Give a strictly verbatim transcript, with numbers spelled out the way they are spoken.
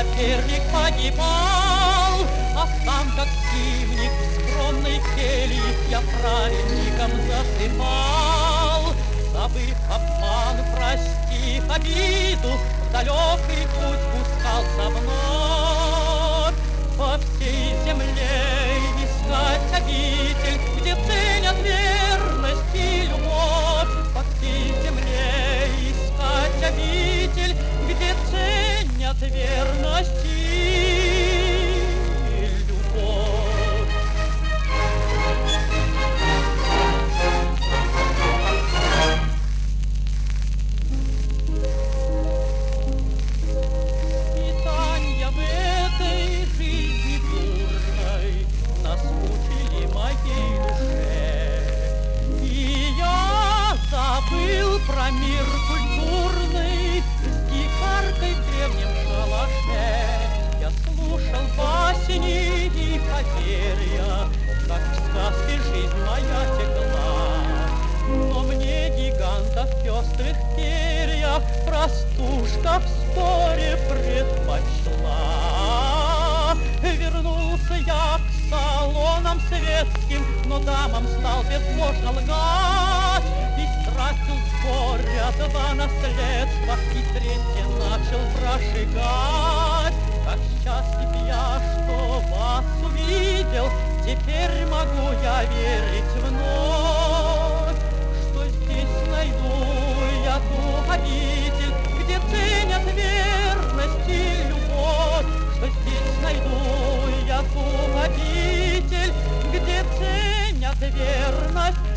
соперник погибал, а сам, как сивник, в скромной келье я праведником засыпал. Забыв обман, простив обиду, в далекий путь пускался вновь. По всей земле искать обитель, где ценят верность и любовь. По всей земле искать обитель, где ценят верность и любовь. Испытанья в этой жизни бурной наскучили моей душе, и я забыл про мир культурный с дикаркой в древнем шалаше. Я слушал басни и поверья, как в сказке жизнь моя текла. Но мне гигантов пестрых перьях простушка в споре предпочла. Вернулся я к салонам светским, но дамам стал безбожно лгать. И стратил с горя два наследства, и третье начал прожигать. Как счастлив я, что вас увидел, теперь могу я верить вновь, что здесь найду я ту обитель, где ценят верность и любовь, что здесь найду я ту обитель, где ценят верность